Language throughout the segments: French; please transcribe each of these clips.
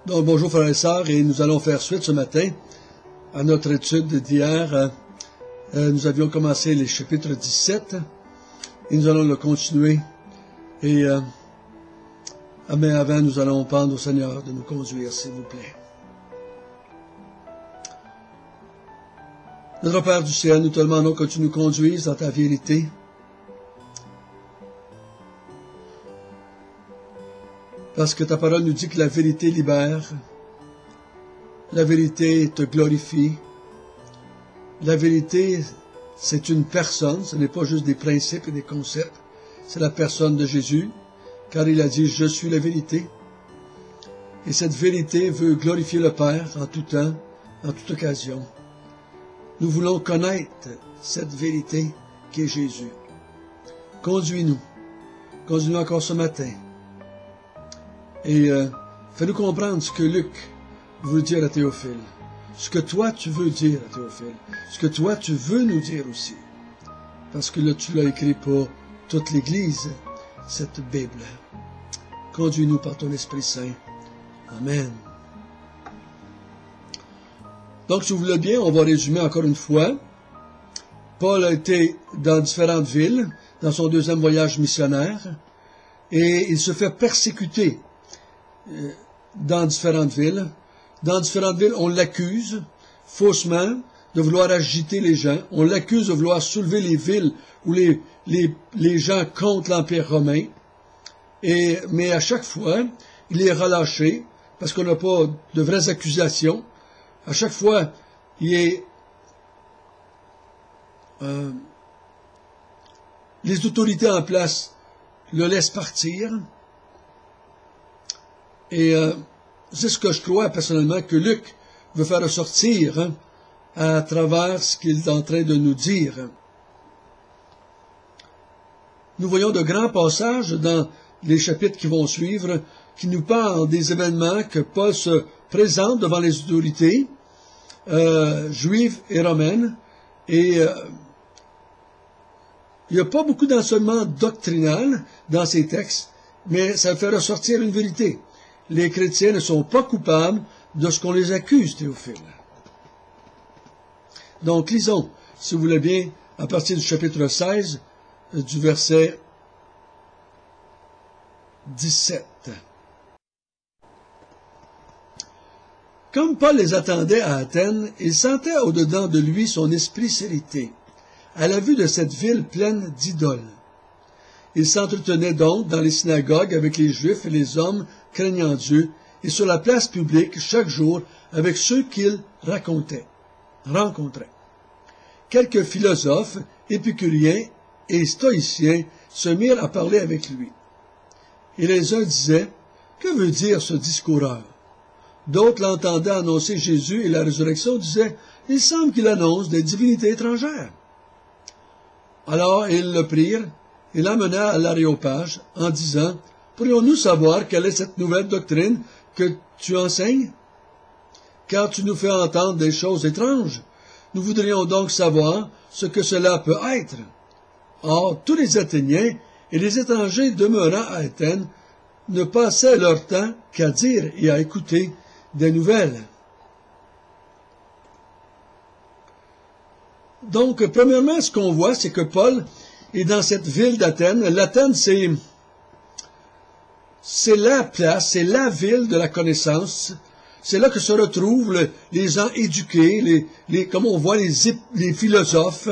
Donc, bonjour frères et sœurs, et nous allons faire suite ce matin à notre étude d'hier. Nous avions commencé les chapitres 17 et nous allons le continuer. Et mais avant, nous allons prendre au Seigneur de nous conduire, s'il vous plaît. Notre Père du ciel, nous te demandons que tu nous conduises dans ta vérité. Parce que ta parole nous dit que la vérité libère, la vérité te glorifie, la vérité c'est une personne, ce n'est pas juste des principes et des concepts, c'est la personne de Jésus, car il a dit « Je suis la vérité ». Et cette vérité veut glorifier le Père en tout temps, en toute occasion. Nous voulons connaître cette vérité qui est Jésus. Conduis-nous encore ce matin. Et fais-nous comprendre ce que Luc veut dire à Théophile, ce que toi tu veux dire à Théophile, ce que toi tu veux nous dire aussi. Parce que là tu l'as écrit pour toute l'Église, cette Bible. Conduis-nous par ton Esprit Saint. Amen. Donc, si vous voulez bien, on va résumer encore une fois. Paul a été dans différentes villes, dans son deuxième voyage missionnaire, et il se fait persécuter dans différentes villes. Dans différentes villes, on l'accuse faussement de vouloir agiter les gens. On l'accuse de vouloir soulever les villes où les gens contre l'Empire romain. Mais à chaque fois, il est relâché parce qu'on n'a pas de vraies accusations. À chaque fois, les autorités en place le laissent partir. Et c'est ce que je crois personnellement que Luc veut faire ressortir à travers ce qu'il est en train de nous dire. Nous voyons de grands passages dans les chapitres qui vont suivre qui nous parlent des événements que Paul se présente devant les autorités juives et romaines. Et il n'y a pas beaucoup d'enseignement doctrinal dans ces textes, mais ça fait ressortir une vérité. Les chrétiens ne sont pas coupables de ce qu'on les accuse, Théophile. Donc, lisons, si vous voulez bien, à partir du chapitre 16, du verset 17. Comme Paul les attendait à Athènes, il sentait au-dedans de lui son esprit s'irriter, à la vue de cette ville pleine d'idoles. Il s'entretenait donc dans les synagogues avec les Juifs et les hommes craignant Dieu, et sur la place publique chaque jour avec ceux qu'il rencontrait. Quelques philosophes, épicuriens et stoïciens se mirent à parler avec lui. Et les uns disaient, « Que veut dire ce discoureur » D'autres l'entendaient annoncer Jésus et la résurrection disaient, « Il semble qu'il annonce des divinités étrangères. » Alors ils le prirent et l'amenèrent à l'Aréopage en disant, « Pourrions-nous savoir quelle est cette nouvelle doctrine que tu enseignes? Car tu nous fais entendre des choses étranges. Nous voudrions donc savoir ce que cela peut être. » Or, tous les Athéniens et les étrangers demeurant à Athènes ne passaient leur temps qu'à dire et à écouter des nouvelles. Donc, premièrement, ce qu'on voit, c'est que Paul est dans cette ville d'Athènes. L'Athènes, c'est la place, c'est la ville de la connaissance. C'est là que se retrouvent les gens éduqués, comme on voit, les philosophes.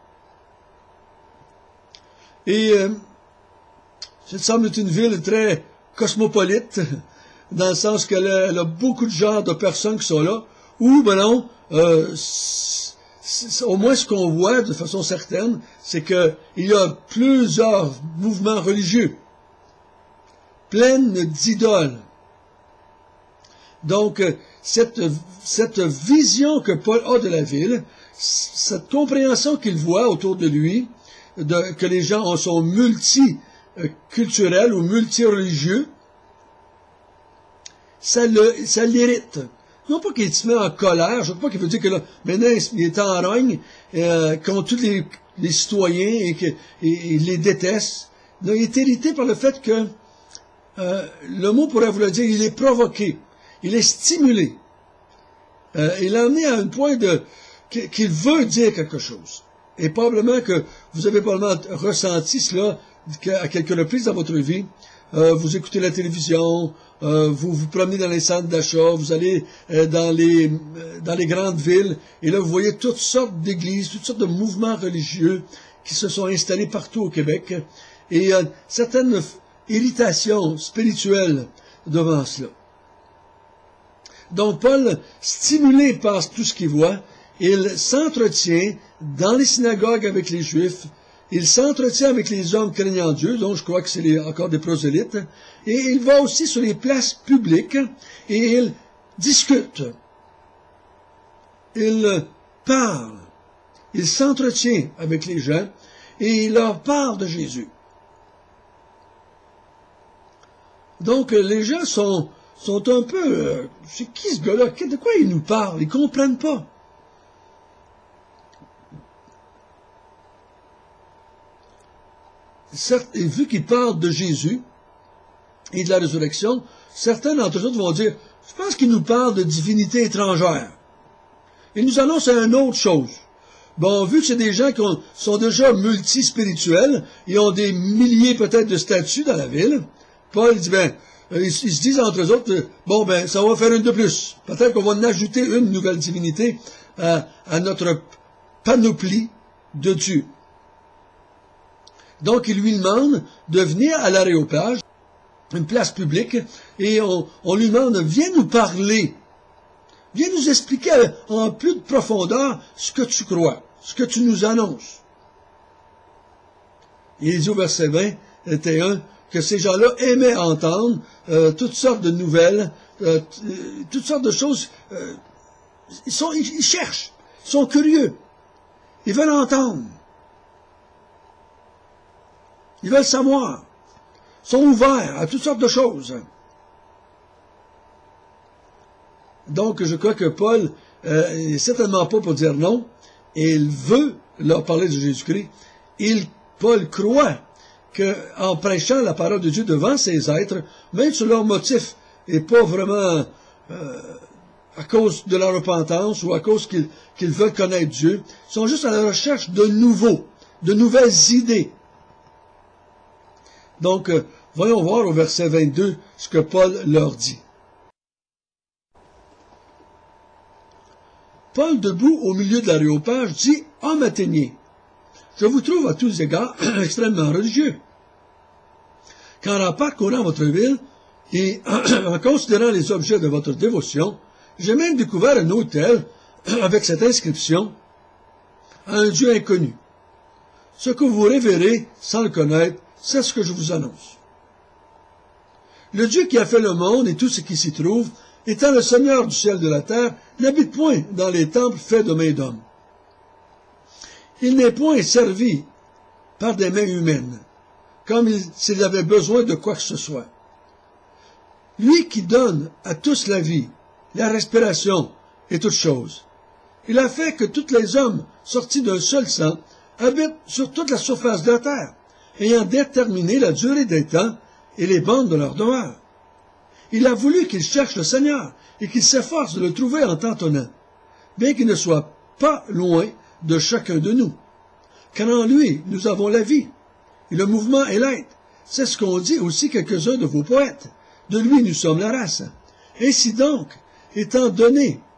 Et ça semble être une ville très cosmopolite, dans le sens qu'elle a beaucoup de genres de personnes qui sont là, ou, ben non, au moins ce qu'on voit de façon certaine, c'est qu'il y a plusieurs mouvements religieux, pleines d'idoles. Donc, cette vision que Paul a de la ville, cette compréhension qu'il voit autour de lui, que les gens sont multiculturels ou multireligieux, ça l'irrite. Non pas qu'il se met en colère, je ne crois pas qu'il veut dire que là, maintenant il est en rogne contre tous les citoyens et qu'il les déteste. Non, il est irrité par le fait que le mot pourrait vouloir dire il est provoqué. il est stimulé. Il est amené à un point qu'il veut dire quelque chose. Et probablement que vous avez probablement ressenti cela à quelques reprises dans votre vie. Vous écoutez la télévision, vous vous promenez dans les centres d'achat, vous allez dans les grandes villes, et là vous voyez toutes sortes d'églises, toutes sortes de mouvements religieux qui se sont installés partout au Québec, et certaines irritations spirituelles devant cela. Donc Paul, stimulé par tout ce qu'il voit, il s'entretient dans les synagogues avec les Juifs, il s'entretient avec les hommes craignant Dieu, donc je crois que c'est encore des prosélytes, et il va aussi sur les places publiques et il discute, il parle, il s'entretient avec les gens et il leur parle de Jésus. Donc les gens sont un peu, c'est qui ce gars-là? De quoi il nous parle? Ils ne comprennent pas. Et vu qu'il parle de Jésus et de la résurrection, certains d'entre eux vont dire, je pense qu'il nous parle de divinité étrangère. Il nous annonce une autre chose. Bon, vu que c'est des gens qui sont déjà multispirituels, ils ont des milliers peut-être de statues dans la ville, Paul dit, ils se disent entre eux autres, bon, ça va faire une de plus. Peut-être qu'on va en ajouter une nouvelle divinité à notre panoplie de Dieu. Donc, il lui demande de venir à l'Aréopage, une place publique, et on lui demande, viens nous parler, viens nous expliquer en plus de profondeur ce que tu crois, ce que tu nous annonces. Et il dit au verset 21 que ces gens-là aimaient entendre toutes sortes de nouvelles, toutes sortes de choses. Ils cherchent, ils sont curieux, ils veulent entendre. Ils veulent savoir, sont ouverts à toutes sortes de choses. Donc, je crois que Paul n'est certainement pas pour dire non, et il veut leur parler de Jésus-Christ. Paul croit qu'en prêchant la parole de Dieu devant ces êtres, même sur leur motif, et pas vraiment à cause de la repentance ou à cause qu'ils veulent connaître Dieu, ils sont juste à la recherche de nouvelles idées. Donc, voyons voir au verset 22 ce que Paul leur dit. Paul, debout au milieu de l'Aréopage, dit « Homme athénien, je vous trouve à tous égards extrêmement religieux. Car en parcourant votre ville et en considérant les objets de votre dévotion, j'ai même découvert un autel avec cette inscription à un Dieu inconnu. Ce que vous révérez sans le connaître, c'est ce que je vous annonce. Le Dieu qui a fait le monde et tout ce qui s'y trouve, étant le Seigneur du ciel et de la terre, n'habite point dans les temples faits de mains d'hommes. Il n'est point servi par des mains humaines, comme s'il avait besoin de quoi que ce soit. Lui qui donne à tous la vie, la respiration et toutes choses, il a fait que tous les hommes sortis d'un seul sang habitent sur toute la surface de la terre, ayant déterminé la durée des temps et les bandes de leur demeure. Il a voulu qu'ils cherchent le Seigneur et qu'ils s'efforcent de le trouver en tâtonnant, bien qu'il ne soit pas loin de chacun de nous. Car en lui, nous avons la vie, et le mouvement et l'être. C'est ce qu'ont dit aussi quelques-uns de vos poètes. De lui, nous sommes la race. Ainsi donc, étant de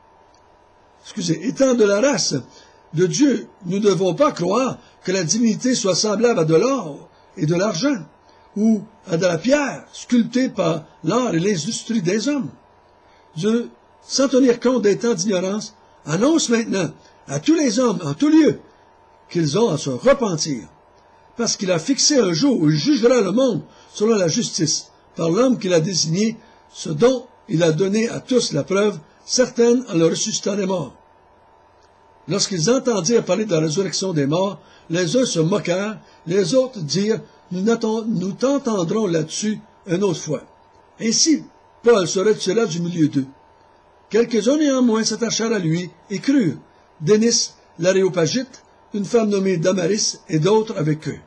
la race de Dieu, nous ne devons pas croire que la divinité soit semblable à de l'or et de l'argent, ou à de la pierre, sculptée par l'art et l'industrie des hommes. Dieu, sans tenir compte des temps d'ignorance, annonce maintenant à tous les hommes, en tout lieu, qu'ils ont à se repentir, parce qu'il a fixé un jour où il jugera le monde selon la justice, par l'homme qu'il a désigné, ce dont il a donné à tous la preuve, certaine en le ressuscitant des morts. Lorsqu'ils entendirent parler de la résurrection des morts, les uns se moquèrent, les autres dirent, nous t'entendrons là-dessus une autre fois. Ainsi, Paul se retira du milieu d'eux. Quelques-uns néanmoins s'attachèrent à lui et crurent, Dénis, l'Aréopagite, une femme nommée Damaris et d'autres avec eux.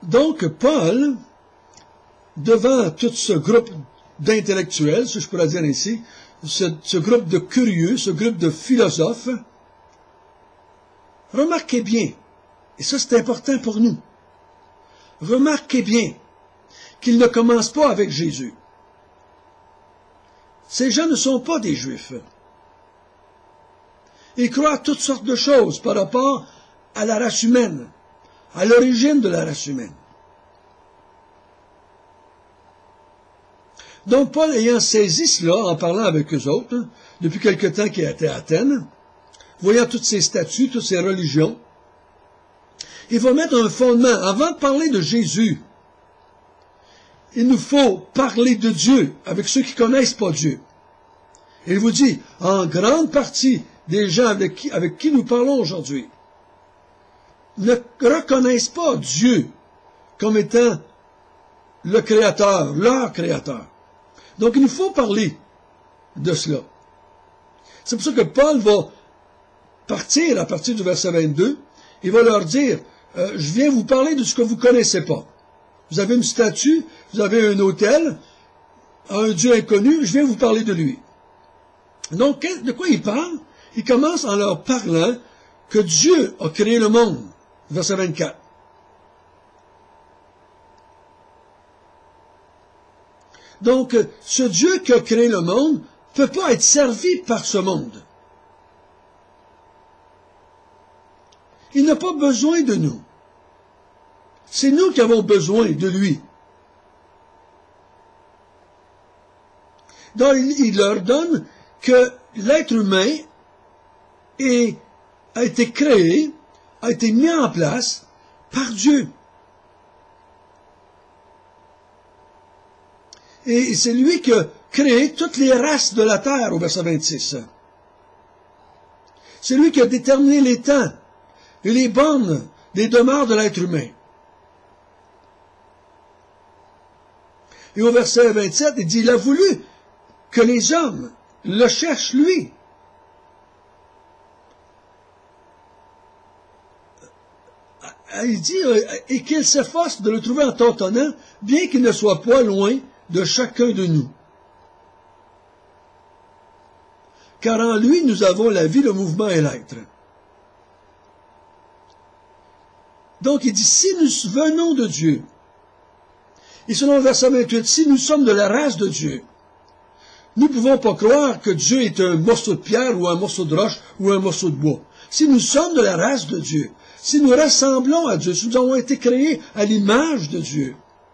Donc, Paul, devant tout ce groupe d'intellectuels, si je pourrais dire ainsi, ce groupe de curieux, ce groupe de philosophes, remarquez bien, et ça c'est important pour nous, remarquez bien qu'il ne commence pas avec Jésus. Ces gens ne sont pas des Juifs. Ils croient à toutes sortes de choses par rapport à la race humaine, à l'origine de la race humaine. Donc Paul, ayant saisi cela, en parlant avec eux autres, depuis quelque temps qu'il était à Athènes, voyant toutes ces statues, toutes ces religions, il va mettre un fondement. Avant de parler de Jésus, il nous faut parler de Dieu avec ceux qui ne connaissent pas Dieu. Et il vous dit, en grande partie des gens avec qui nous parlons aujourd'hui ne reconnaissent pas Dieu comme étant le Créateur, leur Créateur. Donc il nous faut parler de cela. C'est pour ça que Paul va partir à partir du verset 22, il va leur dire, je viens vous parler de ce que vous ne connaissez pas. Vous avez une statue, vous avez un autel, un Dieu inconnu, je viens vous parler de lui. Donc, de quoi il parle? Il commence en leur parlant que Dieu a créé le monde. Verset 24. Donc, ce Dieu qui a créé le monde ne peut pas être servi par ce monde. Il n'a pas besoin de nous. C'est nous qui avons besoin de lui. Donc, il leur donne que l'être humain a été créé, a été mis en place par Dieu. Et c'est lui qui a créé toutes les races de la terre, au verset 26. C'est lui qui a déterminé les temps et les bornes des demeures de l'être humain. Et au verset 27, il dit, il a voulu que les hommes le cherchent lui. Il dit, et qu'il s'efforce de le trouver en tâtonnant, bien qu'il ne soit pas loin de chacun de nous. Car en lui, nous avons la vie, le mouvement et l'être. Donc, il dit, si nous venons de Dieu, et selon le verset 28, si nous sommes de la race de Dieu, nous ne pouvons pas croire que Dieu est un morceau de pierre ou un morceau de roche ou un morceau de bois. Si nous sommes de la race de Dieu, si nous ressemblons à Dieu, si nous avons été créés à l'image de Dieu,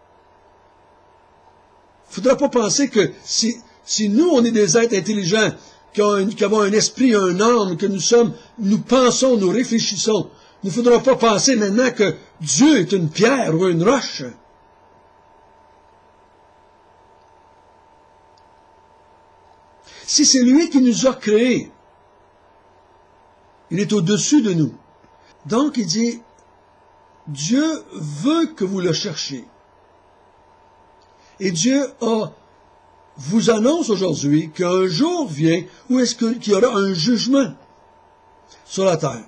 il ne faudra pas penser que si nous, on est des êtres intelligents, qui avons un esprit, un âme, que nous pensons, nous réfléchissons, il ne faudra pas penser maintenant que Dieu est une pierre ou une roche. Si c'est lui qui nous a créés, il est au-dessus de nous. Donc il dit, Dieu veut que vous le cherchiez. Et Dieu vous annonce aujourd'hui qu'un jour vient où est-ce qu'il y aura un jugement sur la terre.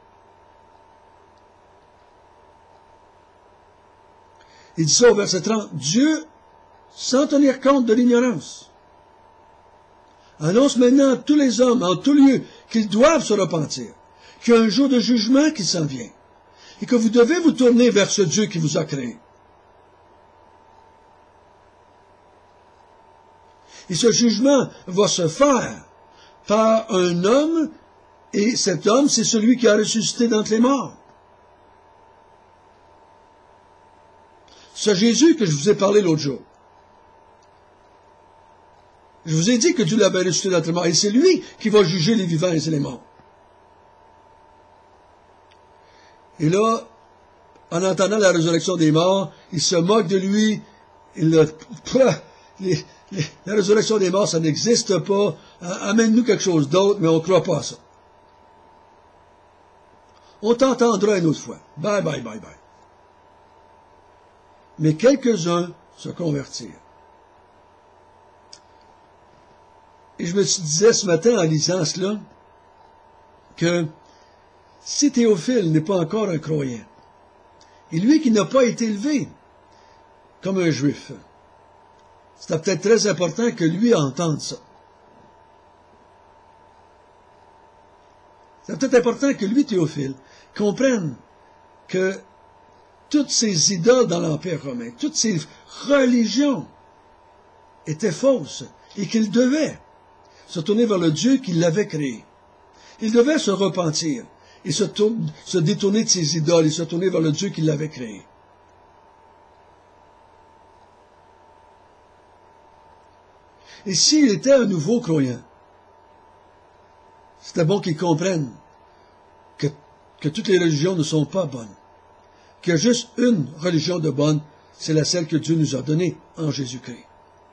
Il dit ça au verset 30, Dieu, sans tenir compte de l'ignorance, annonce maintenant à tous les hommes, en tout lieu, qu'ils doivent se repentir, qu'il y a un jour de jugement qui s'en vient, et que vous devez vous tourner vers ce Dieu qui vous a créé. Et ce jugement va se faire par un homme, et cet homme, c'est celui qui a ressuscité d'entre les morts. Ce Jésus que je vous ai parlé l'autre jour. Je vous ai dit que Dieu l'avait ressuscité d'entre les morts, et c'est lui qui va juger les vivants et les morts. Et là, en entendant la résurrection des morts, il se moque de lui, la résurrection des morts, ça n'existe pas, amène-nous quelque chose d'autre, mais on ne croit pas à ça. On t'entendra une autre fois. Bye, bye, bye, bye. Mais quelques-uns se convertirent. Et je me disais ce matin en lisant cela, que si Théophile n'est pas encore un croyant, Et lui qui n'a pas été élevé comme un juif, c'est peut-être très important que lui entende ça. C'est peut-être important que lui, Théophile, comprenne que toutes ces idoles dans l'Empire romain, toutes ces religions étaient fausses et qu'il devait se tourner vers le Dieu qui l'avait créé. Il devait se repentir et se détourner de ses idoles et se tourner vers le Dieu qui l'avait créé. Et s'il était un nouveau croyant, c'était bon qu'il comprenne que toutes les religions ne sont pas bonnes. Qu'il y a juste une religion de bonne, c'est celle que Dieu nous a donnée en Jésus-Christ.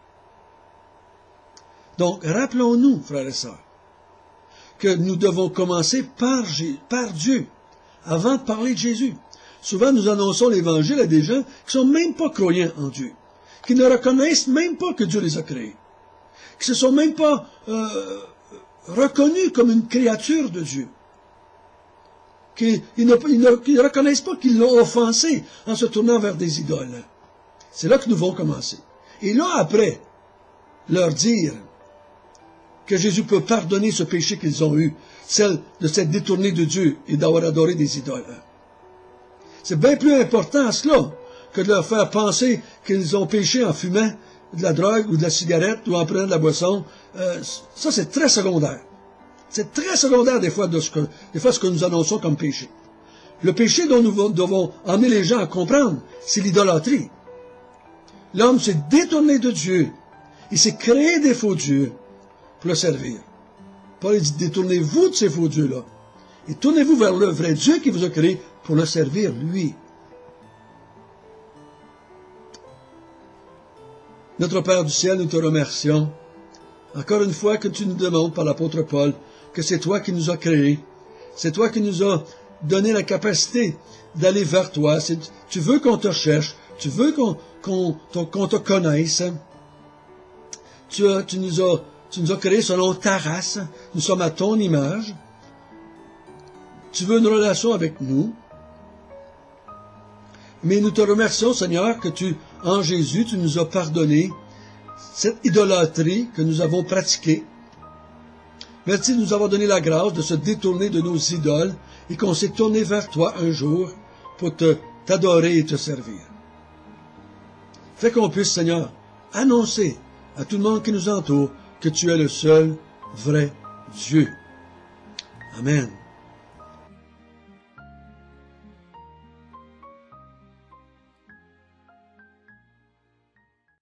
Donc, rappelons-nous, frères et sœurs, que nous devons commencer par Dieu, avant de parler de Jésus. Souvent, nous annonçons l'Évangile à des gens qui ne sont même pas croyants en Dieu, qui ne reconnaissent même pas que Dieu les a créés, qui ne se sont même pas reconnus comme une créature de Dieu, qui ne reconnaissent pas qu'ils l'ont offensé en se tournant vers des idoles. C'est là que nous devons commencer. Et là, après, leur dire que Jésus peut pardonner ce péché qu'ils ont eu, celle de s'être détourné de Dieu et d'avoir adoré des idoles. C'est bien plus important cela que de leur faire penser qu'ils ont péché en fumant de la drogue ou de la cigarette ou en prenant de la boisson. Ça, c'est très secondaire. C'est très secondaire des fois ce que nous annonçons comme péché. Le péché dont nous devons emmener les gens à comprendre, c'est l'idolâtrie. L'homme s'est détourné de Dieu. Il s'est créé des faux dieux pour le servir. Paul dit, détournez-vous de ces faux dieux-là et tournez-vous vers le vrai Dieu qui vous a créé pour le servir, lui. Notre Père du ciel, nous te remercions encore une fois que tu nous demandes par l'apôtre Paul que c'est toi qui nous as créés, c'est toi qui nous as donné la capacité d'aller vers toi. Tu veux qu'on te cherche, tu veux qu'on te connaisse. Tu nous as créés selon ta race, nous sommes à ton image. Tu veux une relation avec nous. Mais nous te remercions, Seigneur, que en Jésus, tu nous as pardonné cette idolâtrie que nous avons pratiquée. Merci de nous avoir donné la grâce de se détourner de nos idoles et qu'on s'est tourné vers toi un jour pour t'adorer et te servir. Fais qu'on puisse, Seigneur, annoncer à tout le monde qui nous entoure que tu es le seul vrai Dieu. Amen.